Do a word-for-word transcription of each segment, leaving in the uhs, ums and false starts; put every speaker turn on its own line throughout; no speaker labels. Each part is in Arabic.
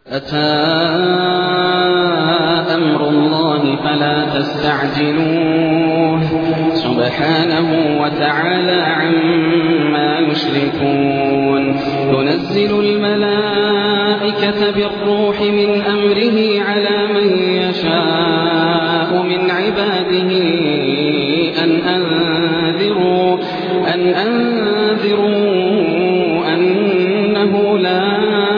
أتى أمر الله فلا تستعجلوه سبحانه وتعالى عما يشركون ينزل الملائكة بالروح من أمره على من يشاء من عباده أن أنذروا أن أنذروا أنه لا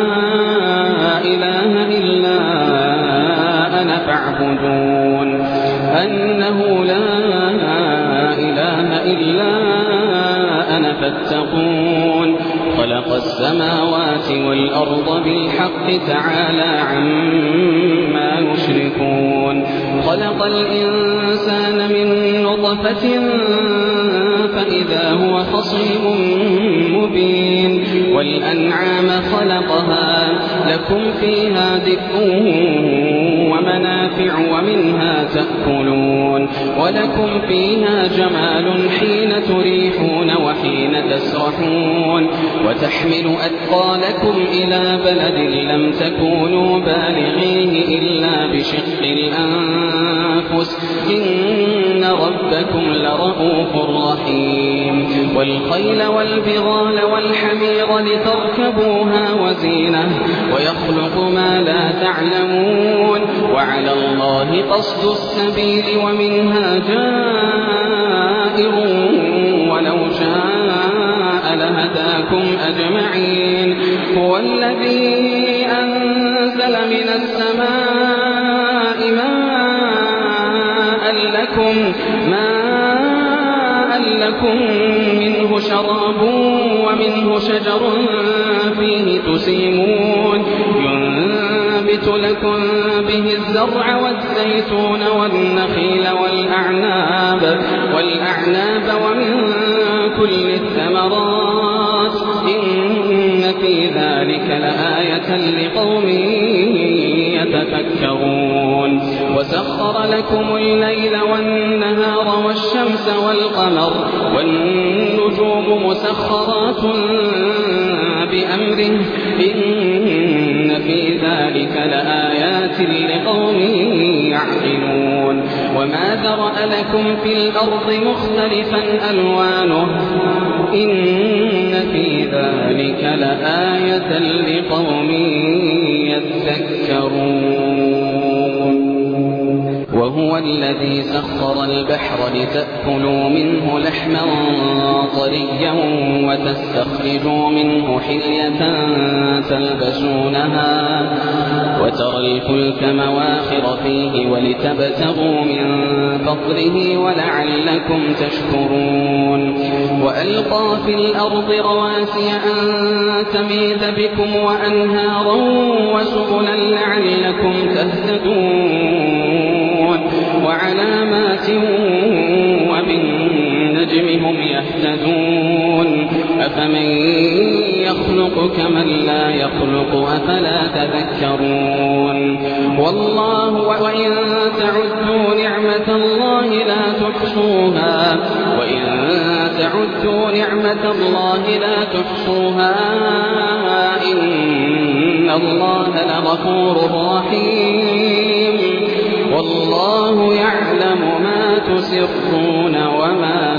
إله إلا أنا فاعبدون أنه لا إله إلا أنا فاتقون خلق السماوات والأرض بالحق تعالى عما يشركون خلق الإنسان من نطفة فإذا هو خصيم مبين والأنعام خلقها لكم فيها دفء ومنافع ومنها تأكلون ولكم فيها جمال حين تريحون وحين تسرحون وتحمل أثقالكم إلى بلد لم تكونوا بالغيه إلا بشق الأنفس إن ربكم لرؤوف رحيم والخيل والبغال والحمير لتركبوها وزينة ويخلق ما لا تعلمون وعلى الله قصد السبيل ومنها جائر ولو شاء لهداكم أجمعين هو الذي أنزل من السماء ماء لكم ماء لكم منه شراب ومنه شجر فيه تسيمون ينبت لكم به الزرع والزيتون والنخيل والأعناب والأعناب ومن كل الثمرات إن في ذلك لآية لقوم يتفكرون وسخر لكم الليل والنهار والشمس والقمر والنجوم مسخرات بأمره إن في ذلك لآيات لقوم يعقلون وما ذرأ لكم في الأرض مختلفا ألوانه إن في ذلك لآية لقوم يذكرون وهو الذي سخر البحر لتأكلوا منه لحما طريا وتستخرجوا منه حلية تلبسونها وترى الفلك مواخر فيه ولتبتغوا من فضله ولعلكم تشكرون وألقى في الأرض رواسي أن تميد بكم وأنهارا وسبلا لعلكم تهتدون وعلامات وبالنجم هم يهتدون أفمن يخلق كمن لا يخلق أفلا تذكرون والله وإن تعدوا نعمة الله لا تحصوها وإن تعدوا نعمة الله لا تحصوها إن الله لغفور رحيم والله يعلم ما تسرون وما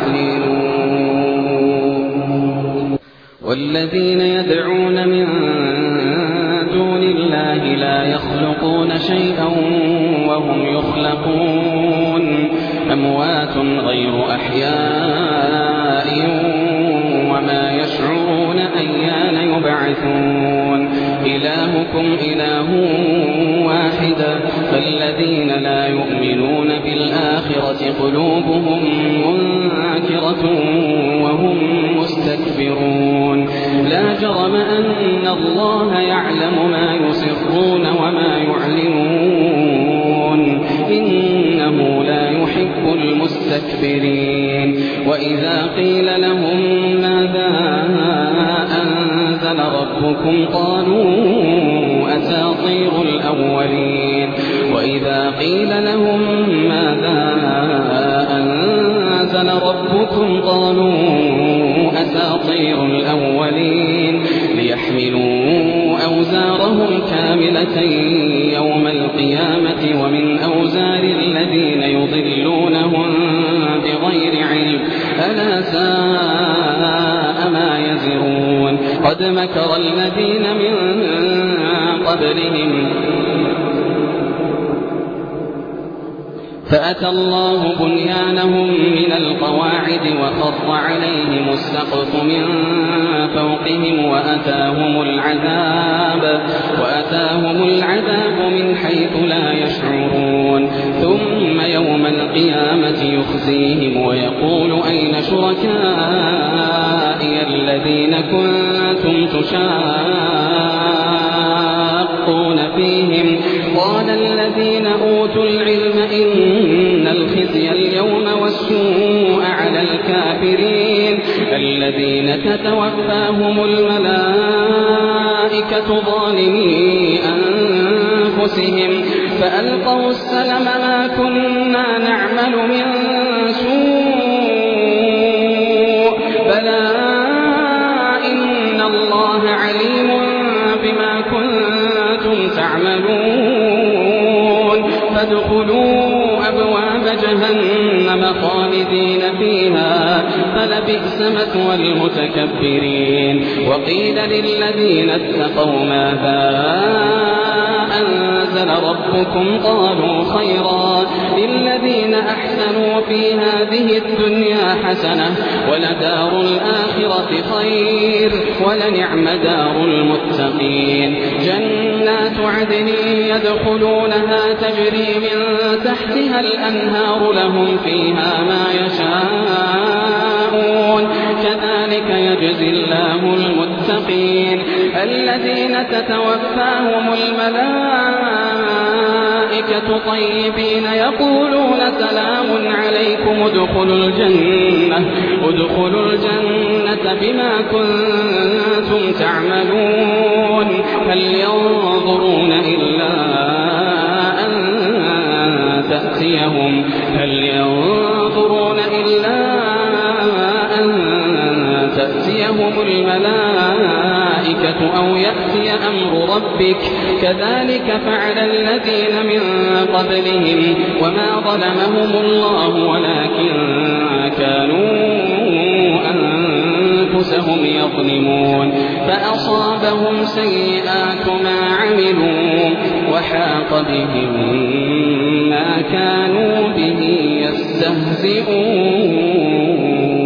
تعلنون والذين يدعون من دون الله لا يخلقون شيئا وهم يخلقون أموات غير أحياء وما يشعرون أيان يبعثون إلهكم إله واحد فالذين لا يؤمنون بالآخرة قلوبهم منكرة وهم مستكبرون لا جرم أن الله يعلم ما يسرون وما يعلنون إنه لا يحب المستكبرين وإذا قيل لهم ماذا أنزل ربكم قالوا أساطير الأولين وإذا قيل لهم ماذا أنزل ربكم قالوا أساطير الأولين ليحملوا أوزارهم صلاتهم كاملة يوم القيامة ومن أوزار الذين يضلونهم بغير علم ألا ساء ما يزرون قد مكر الذين من قبلهم فأتى الله بنيانهم من القواعد وخر عليهم السقف من فوقهم وأتاهم العذاب وأتاهم العذاب من حيث لا يشعرون ثم يوم القيامة يخزيهم ويقول أين شركائي الذين كنتم تشاقون فيهم قال الذين أوتوا العلم إن الخزي اليوم والسوء على الكافرين الذين تتوفاهم الملائكة ظالمي أنفسهم فألقوا السلم ما كنا نعمل من سوء بلى إن الله عليم بما كنتم تعملون فادخلوا أبواب جهنم خالدين فيها فلبئس مثوى المتكبرين وقيل للذين اتقوا ماذا أنزل ربكم قالوا خيرا للذين أحسنوا في هذه الدنيا حسنة ولدار الآخرة خير ولنعم دار المتقين جنات عدن يدخلونها تجري من تحتها الأنهار لهم فيها ما يشاءون كذلك يجزي الله المتقين الذين تتوفاهم الملائكة طيبين يقولون سلام عليكم ادخلوا الجنة ادخلوا الجنة بما كنتم تعملون هل ينظرون إلا أن تأتيهم هل ينظرون إلا أن تأتيهم الملائكة أو يأتي أمر ربك كذلك فعل الذين من قبلهم وما ظلمهم الله ولكن كانوا أنفسهم يظلمون فأصابهم سيئات ما عملوا وحاق بهم ما كانوا به يستهزئون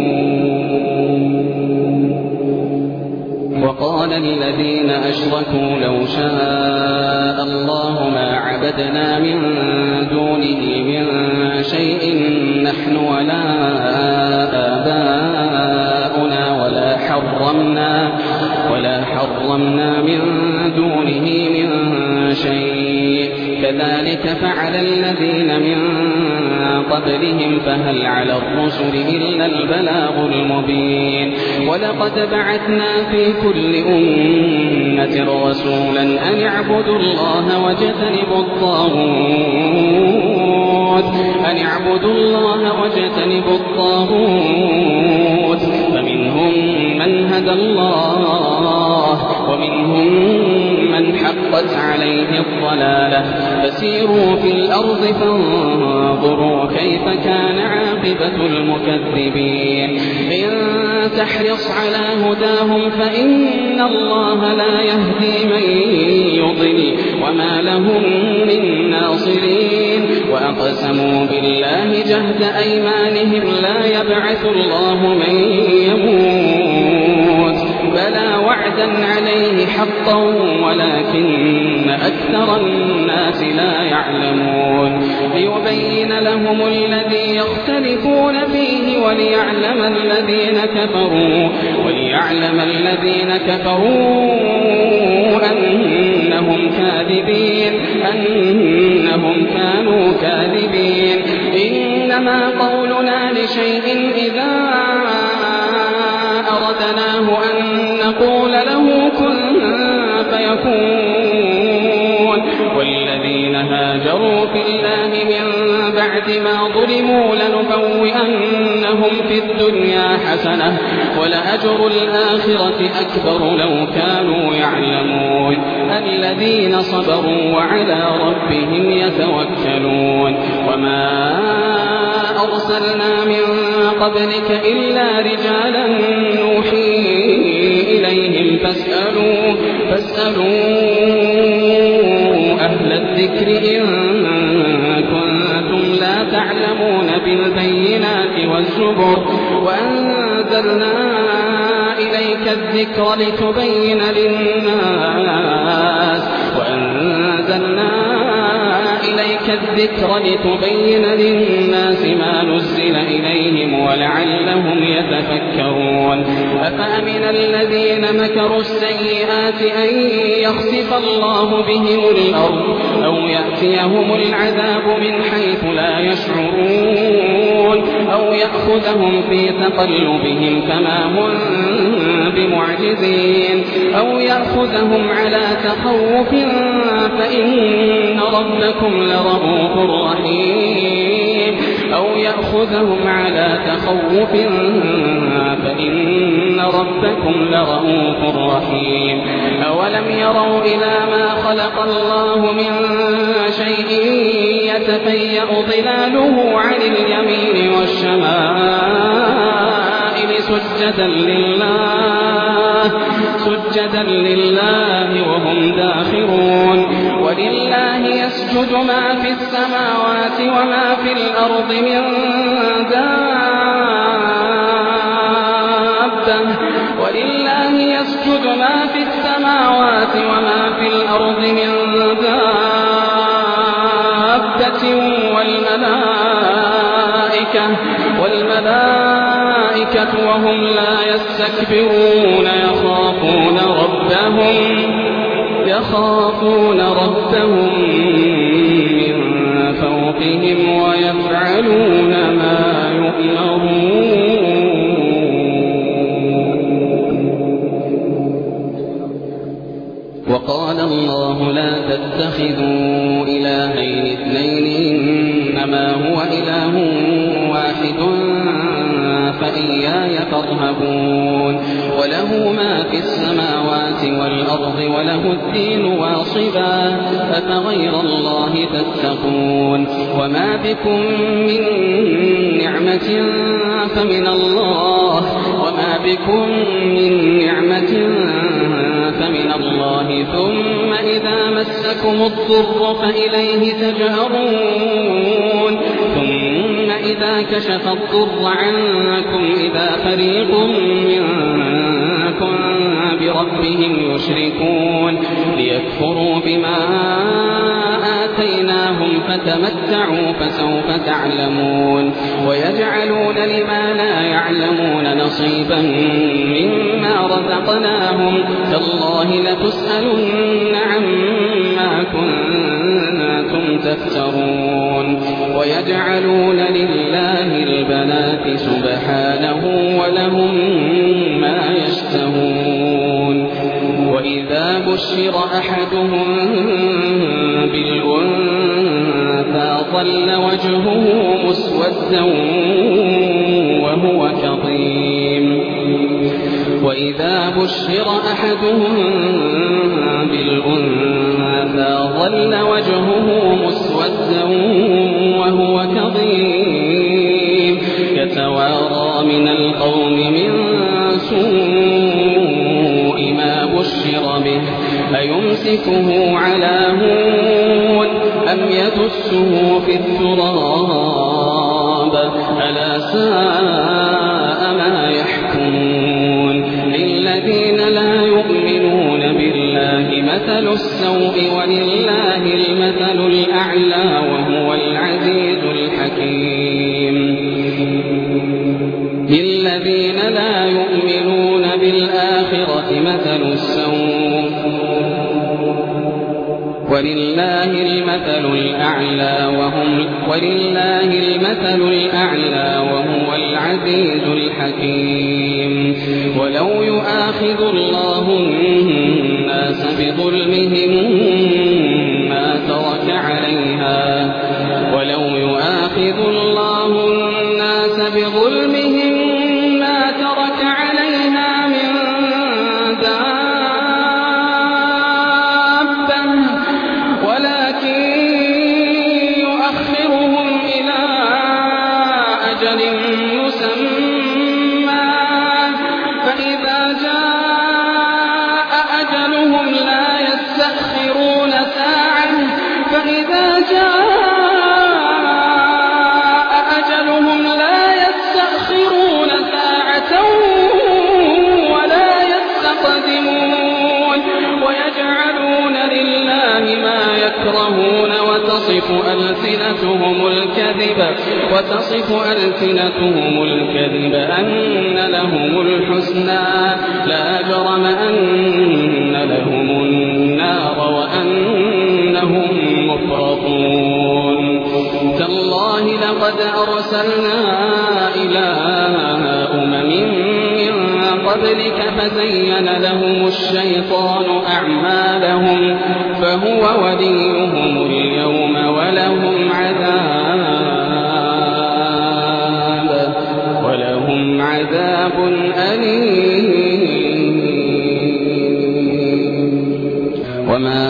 وقال الذين أشركوا لو شاء الله ما عبدنا من دونه من شيء نحن ولا آباؤنا ولا حرمنا ولا حرمنا من دونه من شيء كذلك فعل الذين من قبلهم فهل على الرسل إلا البلاغ المبين ولقد بعثنا في كل أمة رسولا أن اعبدوا الله واجتنبوا الطاغوت أن اعبدوا الله واجتنبوا الطاغوت فمنهم من هدى الله ومنهم من حقت عليه الضلالة فسيروا في الأرض فانظروا كيف كان عاقبة المكذبين إن تحرص على هداهم فإن الله لا يهدي من يضل وما لهم من ناصرين وأقسموا بالله جهد أيمانهم لا يبعث الله من يموت بلى وعدا عليه حقا ولكن أكثر الناس لا يعلمون ليبين لهم الذي يختلفون فيه وليعلم الذين كفروا وليعلم الذين كفروا أنهم كاذبين أنهم كانوا كاذبين إنما قولنا لشيء إذا أردناه أن نقول له كن فيكون والذين هاجروا في الله من بعد بعد ما ظلموا لنبوئنهم في الدنيا حسنة ولأجر الآخرة أكبر لو كانوا يعلمون الذين صبروا وعلى ربهم يتوكلون وما أرسلنا من قبلك إلا رجالا نوحي إليهم فاسألوا, فاسألوا أهل الذكر إن كنتم لا تعلمون بالبينات والزبر وأنزلنا إليك الذكر لتبين للناس وأنزلنا إليك الذكر لتبين للناس ما نزل إليهم ولعلهم يتفكرون أفأمن الذين مكروا السيئات أن يخسف الله بهم الأرض أو يأتيهم العذاب من حيث لا يشعرون أو يأخذهم في تقلبهم فما هم بمعجزين أو يأخذهم على تخوف فإن ربكم لرؤوف رحيم أو يأخذهم على تخوف فإن ربكم لرؤوف رحيم أولم يروا إلى ما خلق الله من شيء يتفيأ ظلاله عن اليمين والشمائل سجدا لله سجدا لله وهم داخرون ولله يسجد ما في السماوات وما في الأرض من دابة ولله يسجد ما في السماوات وما في الأرض من دابة والملائكة والملائكة وهم لا يستكبرون يخافون ربهم يخافون ربهم من فوقهم ويفعلون ما يؤمرون. وقال الله لا تتخذوا إلهين اثنين إنما هو إله واحد فإياي فارهبون وله ما في السماوات والأرض وله الدين واصبا أفغير الله تتقون وما بكم من نعمة فمن الله وما بكم من نعمة فمن الله ثم إذا مسكم الضر فإليه تجأرون ثم إذا كشف الضر عنكم إذا فريق منكم بربهم يشركون ليكفروا بما آتيناهم فتمتعوا فسوف تعلمون ويجعلون لما لا يعلمون نصيبا مما رزقناهم تالله لتسألن عما كنتم تفترون ويجعلون لله البنات سبحانه ولهم ما يشتهون وإذا بشر أحدهم بالأنثى ظل وجهه مسودا وهو كظيم وإذا بشر أحدهم بالأنثى ظل وجهه مسودا وهو كظيم يتوارى من القوم من سوء ما بشر به أيمسكه على هون أم يدسه في التراب ألا ساء ما يحكمون للذين لا يؤمنون بالله مثل السوء ولله المثل الأعلى وهو العزيز الحكيم للذين لا يؤمنون بالآخرة مثل السوء ولله المثل الأعلى وهم ولله المثل الأعلى وهو العزيز الحكيم ولو يؤاخذ الله الناس بظلمهم ما ترك عليها ولو يؤاخذ جاء أجلهم لا يستأخرون ساعة ولا يستقدمون ويجعلون لله ما يكرهون وتصف ألسنتهم الكذب وتصف ألسنتهم الكذب أن لهم الحسنى لا جرم أن لهم النار وأنهم مفرطون تالله لقد أرسلنا إلى أمم من قبلك فزين لهم الشيطان أعمالهم فهو وليهم اليوم ولهم عذاب ولهم عذاب أليم وما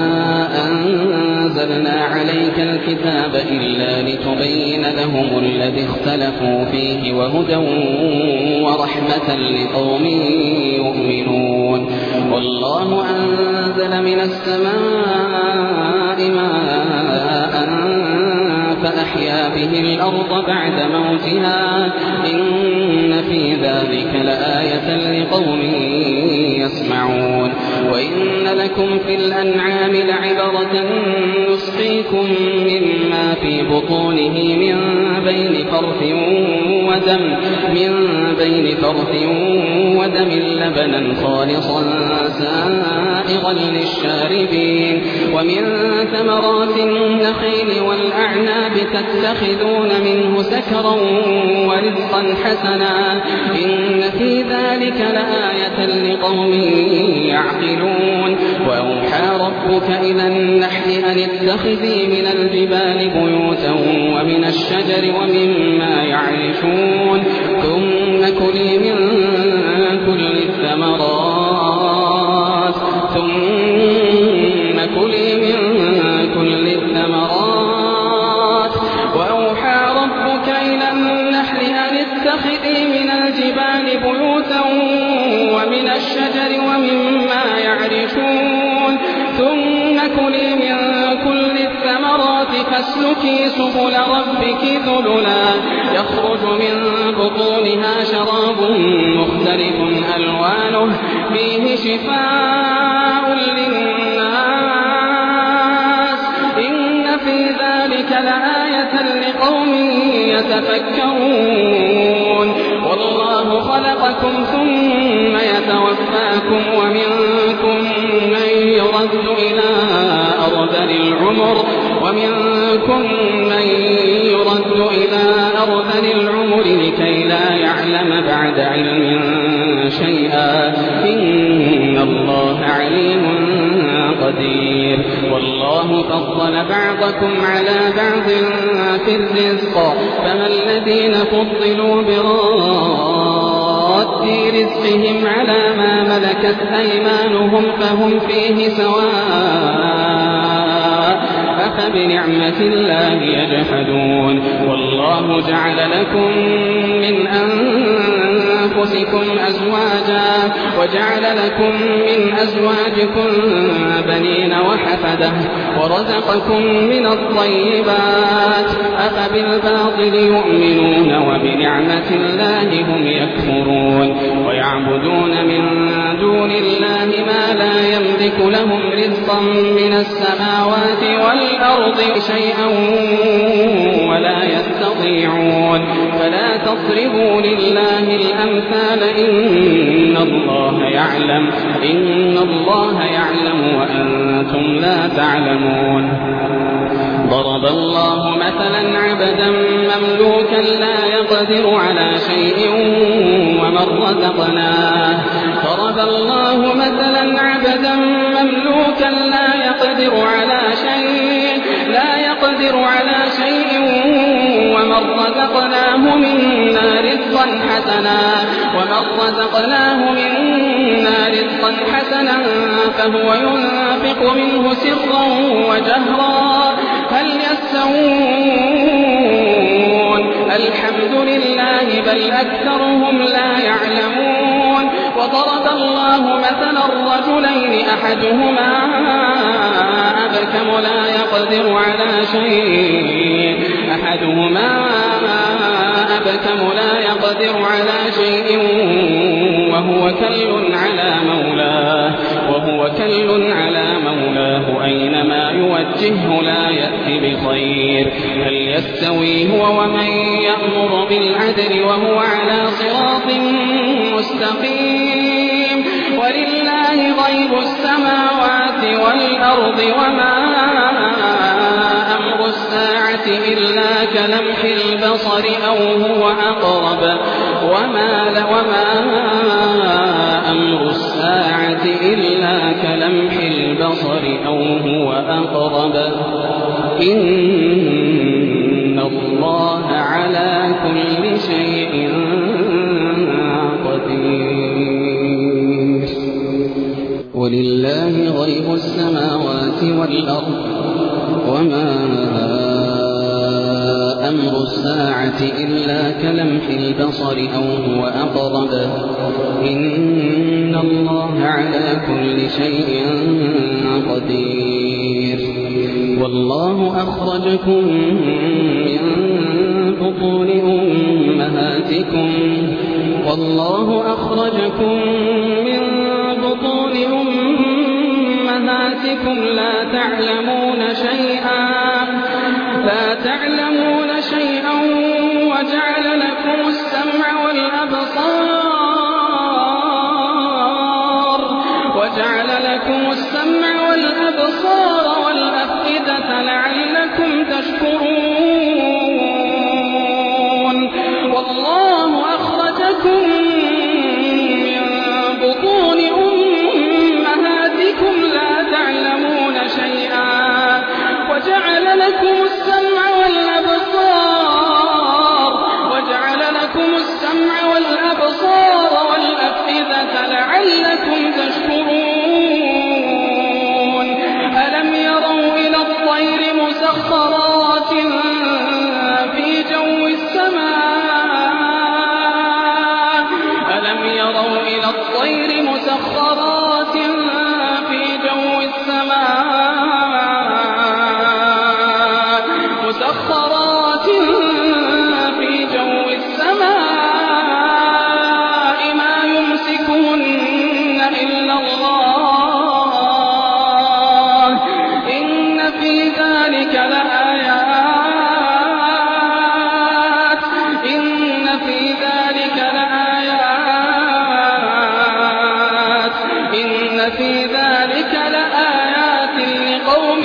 أنزلنا عليك الكتاب إلا لتبين لهم الذي اختلفوا فيه وهدى ورحمة لقوم يؤمنون والله أنزل من السماء ماء فأحيا به الأرض بعد موتها إن في ذلك لآية لقوم يسمعون وإن لكم في الأنعام لعبرة نسقيكم مما في بطونه من بين فرث ودم من بين فرث ودم لبنا خالصا سائغا للشاربين ومن ثمرات النخيل والأعناب تتخذون منه سكرا ورزقا حسنا إن في ذلك لآية لقوم يعقلون وأوحى ربك إلى النحل أن اتخذي من الجبال بيوتا ومن الشجر ومما يعرشون ثم كلي من كل الثمرات ثم كلي من كل الثمرات وأوحى ربك إلى النحل أن اتخذي من الجبال بيوتا ومن الشجر ومما يعرشون ثم كلي من كل الثمرات فاسلكي سبل ربك ذللا يخرج من بطونها شراب مختلف ألوانه فيه شفاء للناس إن في ذلك لآية لقوم يتفكرون والله خلقكم ثم يتوفاكم ومنكم من يرد إلى أرذل العمر ومنكم من يرد إلى أرذل العمر لكي لا يعلم بعد علم شيئا إن الله عليم قدير والله فضل بعضكم على بعض في الرزق فما الذين فضلوا براد رزقهم على ما ملكت أيمانهم فهم فيه سواء أفبنعمة الله يجحدون والله جعل لكم من أنفسكم أزواجا وجعل لكم من أزواجكم بنين وحفدة ورزقكم من الطيبات أفبالباطل يؤمنون وبنعمة الله هم يكفرون ويعبدون من دون الله ما لا يملك لهم رزقا من السماوات والأرض شيئا ولا يستطيعون فلا تضربوا لله الأمثال إن الله يعلم إن الله يعلم وأنتم لا تعلمون ضرب الله مثلا عبدا مملوكا لا يقدر على شيء ومن رزقناه ضرب الله مثلا عبدا مملوكا لا يقدر على شيء لا يقدر على شيء ومن رزقناه منا رزقا حسنا ومن رزقناه منا رزقا حسنا فهو ينفق منه سرا وجهرا هل يستوون الحمد لله بل أكثرهم لا يعلمون وضرب الله مثلا رجلين أحدهما أبكم لا يقدر يقدر على شيء أحدهما أبكم لا يقدر على شيء وهو كل على مولاه وهو كل على مولاه أينما يوجهه لا يأتي بخير هل يستوي هو ومن يأمر بالعدل وهو على صراط مستقيم ولله غيب السماوات والأرض وما أمر الساعة إلا كلمح البصر أو هو أقرب وما, وما أمر الساعة إلا كلمح البصر أو هو أقرب إن الله على كل شيء قدير ولله غيب السماوات والأرض وما أمر الساعة إلا كلمح البصر أو هو أقرب إن الله على كل شيء قدير والله أخرجكم من بطون أمهاتكم والله أخرجكم من بطون أمهاتكم لا تعلمون شيئا لا تعلمون شيئا وجعل لكم السمع والأبصار وجعل لكم السمع والأبصار والأفئدة لعلكم تشكرون والله أخرجكم من بطون أمهاتكم لا تعلمون شيئا وجعل لكم السمع والأبصار وجعل لكم السمع والأبصار والأفئدة لعلكم تشكرون ألم يروا إلى الطير مسخرات في جو السماء ألم يروا إلى الطير مسخرات في جو السماء مسخرات في جو السماء ما يمسكهن إلا الله إن في ذلك لآيات إن في ذلك لآيات إن في ذلك لآيات لقوم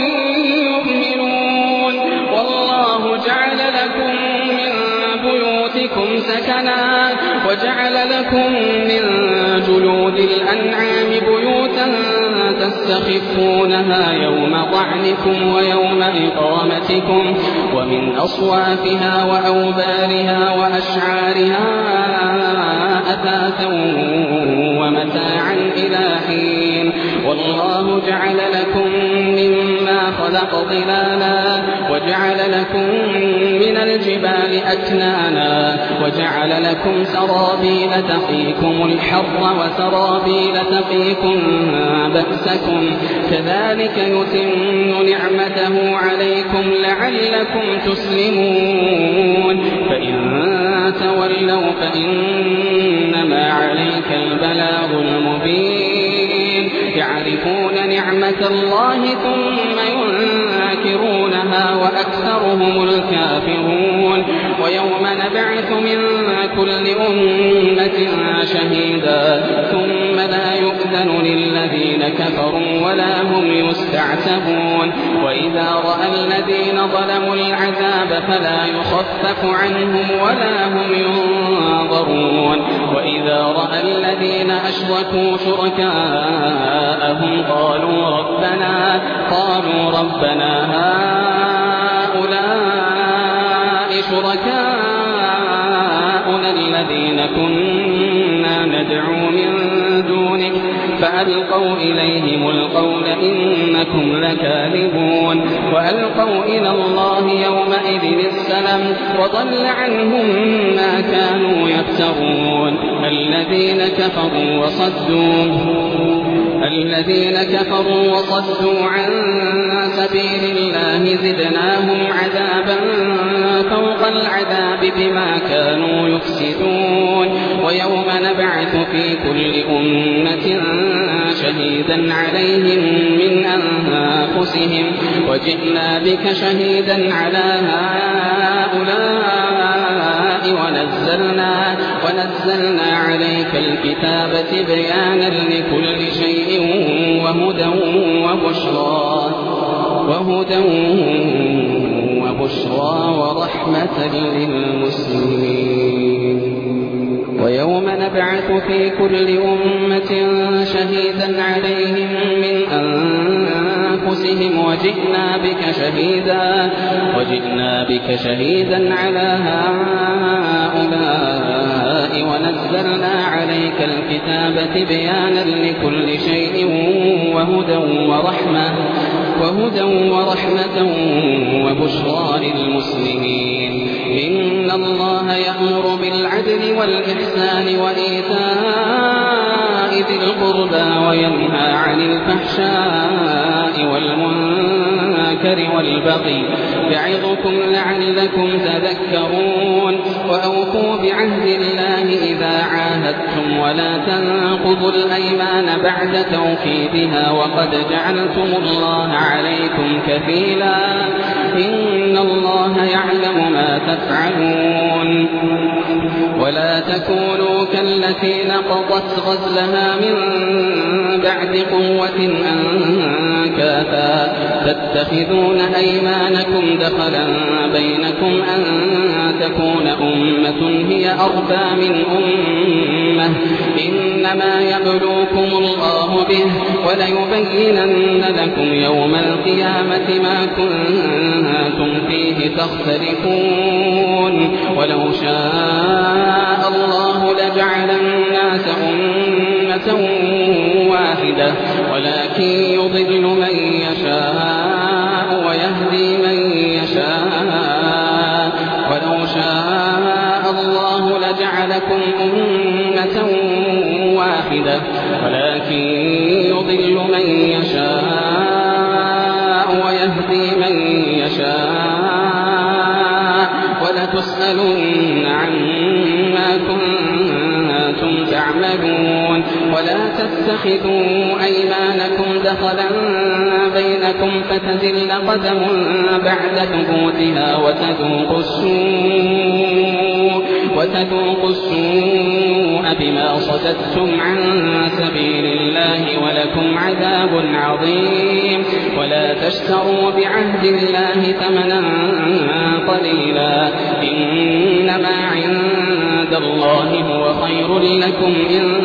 يؤمنون والله جعل لكم من بيوتكم سكنا وجعل لكم من جلود الأنعام بيوتا تستخفونها يوم ضعنكم ويوم إقامتكم ومن أصوافها وأوبارها وأشعارها أثاثا ومتاعا إلى حين والله جعل لكم مما خلق ظلالا وجعل لكم من الجبال أكنانا وجعل لكم سرابيل تقيكم الحر وسرابيل تقيكم بأسكم كذلك يتم نعمته عليكم لعلكم تسلمون فإن تولوا فإنما عليك البلاغ المبين يعرفون نعمة الله ثم ينكرونها وأكثرهم الكافرون ويوم نبعث من كل أمة شهيدا ثم لا يؤذن للذين كفروا ولا هم يستعتبون وإذا رأى الذين ظلموا العذاب فلا يخفف عنهم ولا هم ينظرون وإذا رأى الذين أشركوا شركاءهم قالوا ربنا قالوا ربنا هؤلاء شركاؤنا الذين كنا ندعو من دونك فألقوا إليهم القول إنكم لكاذبون وألقوا إلى الله يومئذ السلام وضل عنهم ما كانوا يفترون الذين كفروا وصدوا الذين كفروا وصدوا عن سبيل الله زدناهم عذابا فوق العذاب بما كانوا يفسدون ويوم نبعث في كل أمة شهيدا عليهم من أنفسهم وجئنا بك شهيدا على هؤلاء ونزلنا, ونزلنا عليك الكتاب تبيانا لكل شيء وهدى وبشرى, وهدى وبشرى ورحمة للمسلمين. ويوم نبعث في كل أمة شهيدا عليهم من أنفسهم وجئنا بك شهيدا, وجئنا بك شهيدا على هؤلاء ونزلنا عليك الكتاب تبيانا لكل شيء وهدى ورحمة, وهدى ورحمة وبشرى للمسلمين. إن الله يأمر بالعدل والإحسان وإيتاء ذي القربى وينهى عن الفحشاء والمنكر والبغي يعظكم لعلكم تذكرون. وأوفوا بعهد الله إذا عاهدتم ولا تنقضوا الأيمان بعد توكيدها وقد جعلتم الله عليكم كفيلا إن الله يعلم ما تفعلون. ولا تكونوا كالتي نقضت غزلها من بعد قوة أنكاثا تتخذون أيمانكم دخلا بينكم أن تكون أمة هي أربى من أمة إنما يبلوكم الله به وليبينن لكم يوم القيامة ما كنتم فيه تختلفون. ولو شاء الله لجعل الناس أمة واحدة ولكن يضل من يشاء ويهدي من يشاء. ولو شاء الله لجعلكم أمة واحدة ولكن يضل من يشاء ويهدي من يشاء ولتسألن عما كنتم تعملون. ولا تتخذوا أيمانكم دخلا بينكم فتزل قدم بعد ثبوتها وتذوقوا السوء, وتذوقوا السوء بما صددتم عن سبيل الله ولكم عذاب عظيم. ولا تشتروا بعهد الله ثمنا قليلا إنما عند الله هو خير لكم إن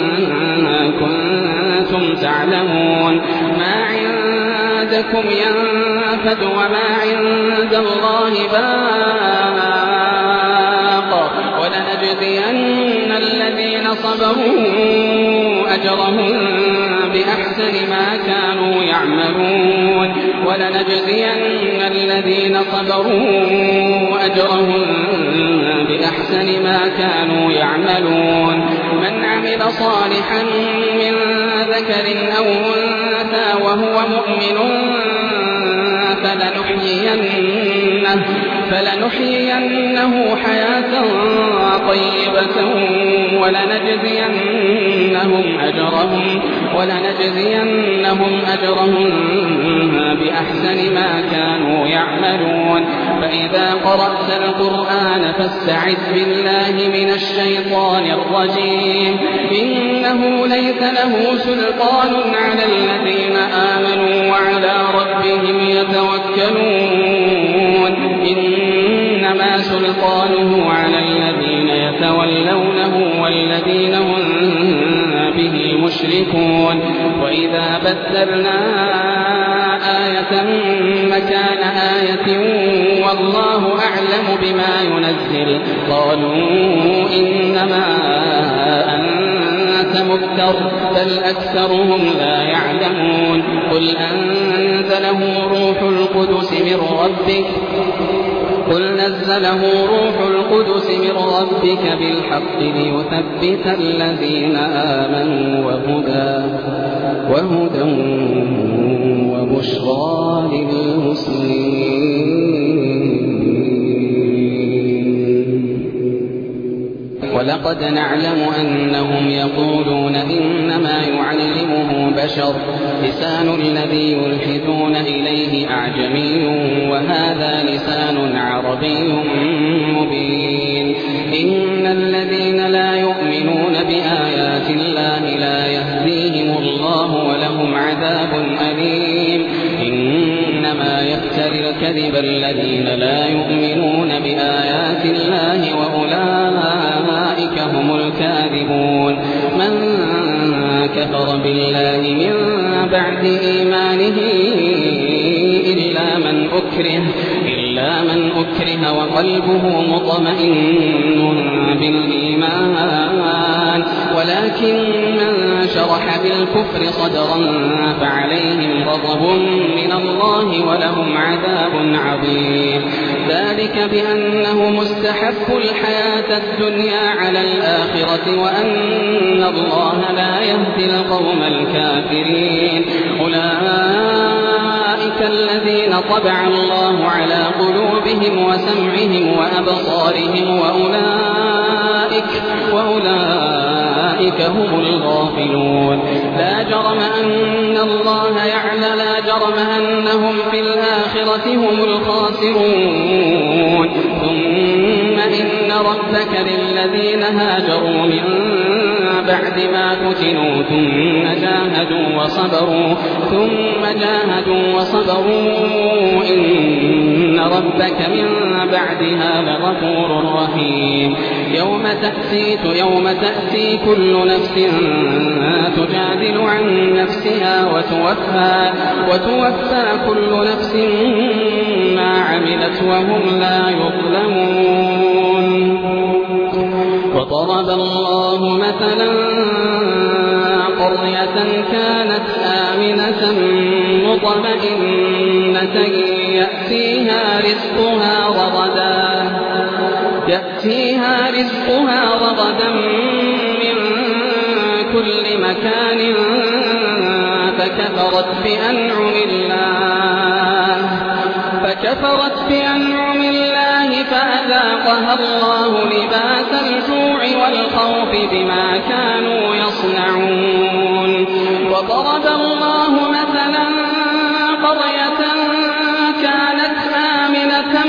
كنتم تعلمون. ما عندكم ينفد وما عند الله باق ولنجزين الذين صبروا أجرهم بأحسن ما كانوا يعملون. ولنجزين الذين صبروا أجرهم بأحسن ما كانوا يعملون. من عمل صالحا من ذكر أو أنثى وهو مؤمن فلنحيينه, فلنحيينه حياة طيبة ولنجزينهم أجرهم, ولنجزينهم أجرهم بأحسن ما كانوا يعملون. فإذا قرأت القرآن فاستعذ بالله من الشيطان الرجيم إنه ليس له سلطان على الذين آمنوا وعلى ربهم يتوكلون إنما سلطانه على الذين يتولونه والذين هم به مشركون. وإذا بدلنا آية مكان آية والله أعلم بما ينزل قالوا إنما أنت تمتر بل أكثرهم لا يعلمون قل أنزله روح القدس من ربك قل نزله روح القدس من ربك بالحق ليثبت الذين آمنوا وهدى وهدى وبشرى للمسلمين. ولقد نعلم أنهم يقولون إنما يعلمه بشر لسان الذي يلحدون إليه أعجمي وهذا لسان عربي مبين. إن الذين لا يؤمنون بآيات الله لا يهديهم الله ولهم عذاب أليم. إنما يفتري الكذب الذين لا يؤمنون بآيات الله وأولئك هم الكاذبون. من كفر بالله من بعد إيمانه إلا من أكره إلا من أكره وقلبه مطمئن بالإيمان ولكن من شرح بالكفر صدرا فعليهم غضب من الله ولهم عذاب عظيم. ذلك بأنه مستحب الحياة الدنيا على الآخرة وأن الله لا يهدي القوم الكافرين. أولئك الذين طبع الله على قلوبهم وسمعهم وأبصارهم وأولئك, وأولئك هم الغافلون. لا جرم أن الله يعلم لا جرم أنهم في الآخرة هم الخاسرون. ثم إن ربك للذين هاجروا من بعد ما فتنوا ثم جاهدوا وصبروا ثم جاهدوا وصبروا إن ربك من بعدها لغفور رحيم. يوم تأتي يوم تأتي كل نفس تجادل عن نفسها وتوفى وتوفى كل نفس ما عملت وهم لا يظلمون. وضرب الله مثلا قرية كانت آمنة مطمئنة يأتيها رزقها رغدا يأتيها رزقها رغدا من كل مكان فكفرت بأنعم الله فكفرت بأنعم الله فأذاقها الله لباس الجوع والخوف بما كانوا يصنعون. وضرب الله مثلا قرية كانت آمنة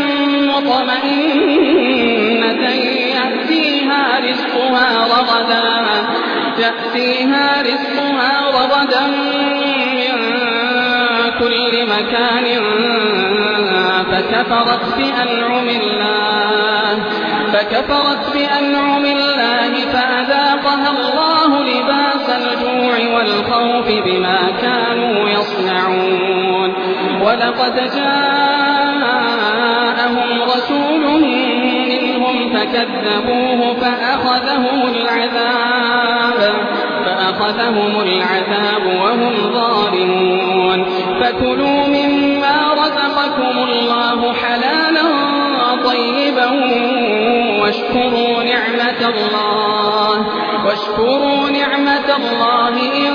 مطمئنة يأتيها رزقها رغدا يأتيها رزقها رغدا من كل مكان فكفرت بأنعم الله فكفرت بأنعم الله فأذاقها الله لباس الجوع والخوف بما كانوا يصنعون. ولقد جاءهم رسول منهم فكذبوه فأخذهم العذاب فأخذهم العذاب وهم ظالمون. فكلوا مما رزقكم الله حلالا طيبا واشكروا نعمة الله واشكروا نعمة الله إن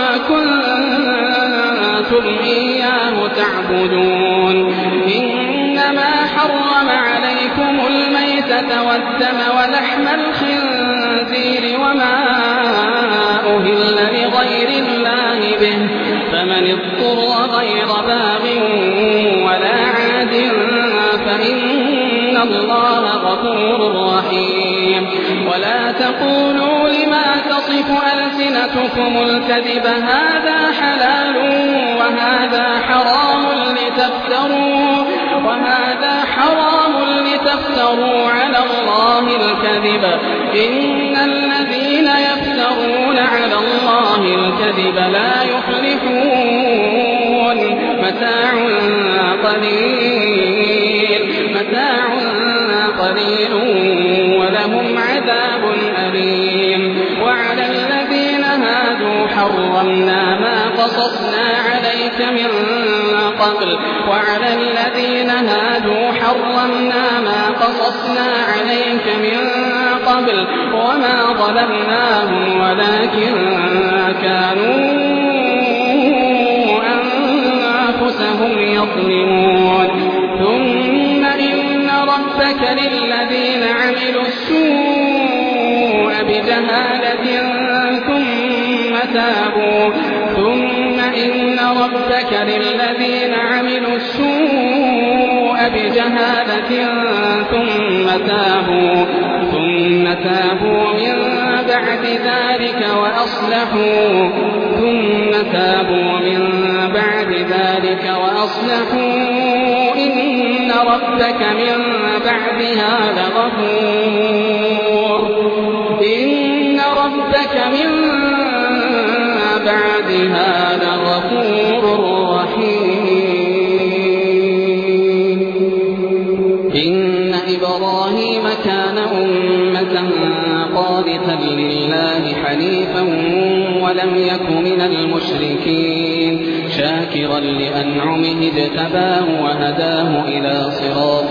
كنتم إياه تعبدون. إنما حرم عليكم الميتة والدم ولحم الخنزير وما أهل لغير الله به فمن اضطر غير باغ ولا عاد فإن الله غفور رحيم. ولا تقولوا لما تصف ألسنتكم الكذب هذا حلال وهذا حرام لتفتروا وهذا حرام لتفتروا على الله الكذب. إن الذين يفترون على الله الكذب لا يفلحون. متاع قليل متاع قليل ولهم عذاب أليم. وعلى الذين وعلى الذين هادوا حرمنا ما قصصنا عليك من قبل وما ظلمناهم ولكن كانوا أنفسهم يظلمون ثم إن ربك للذين عملوا السوء بجهالة ثم تابوا ثم إن ربك للذين عملوا السوء بجهالة ثم تابوا ثم تابوا من بعد ذلك وأصلحوا ثم تابوا من بعد ذلك وأصلحوا إن ربك من بعدها لغفور إن ربك من بعدها لغفور رحيم. إن إبراهيم كان أمة قانتا لله حنيفا ولم يك من المشركين شاكرا لأنعمه اجتباه وهداه إلى صراط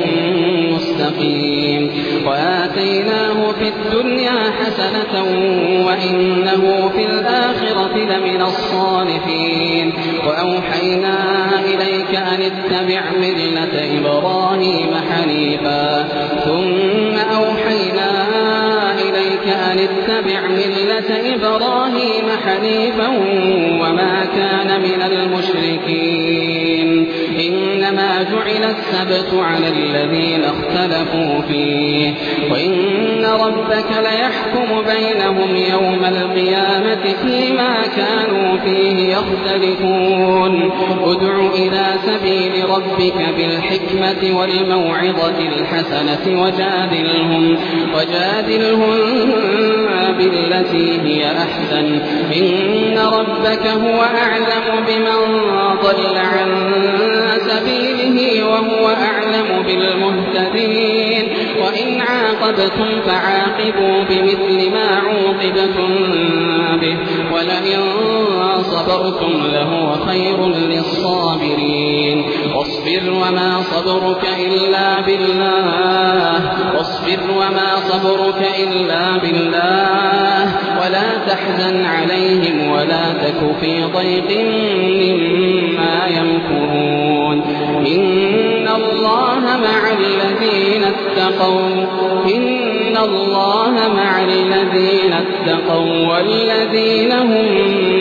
مستقيم وآتيناه في الدنيا حسنة وإنه في الآخرة لمن الصالحين وأوحينا إليك أن اتبع ملة إبراهيم حنيفا ثم أوحينا إليك أن اتبع ملة إبراهيم حنيفا وما كان من المشركين إنما جعل السبت على الذين اختلفوا فيه وإن ربك ليحكم بينهم يوم القيامة فيما كانوا فيه يختلفون ادع إلى سبيل ربك بالحكمة والموعظة الحسنة وجادلهم وجادلهم بالتي هي أحسن إن ربك هو أعلم بمن ضل عن سبيله وهو أعلم بالمهتدين وإن عاقبتم فعاقبوا بمثل ما عوقبتم به ولئن صبرتم لهو خير للصابرين واصبر وما صبرك إلا بالله واصبر وما صبرك إلا بالله ولا تحزن عليهم ولا تك في ضيق مما يمكرون إن الله مع الذين اتقوا إن الله مع الذين اتقوا والذين هم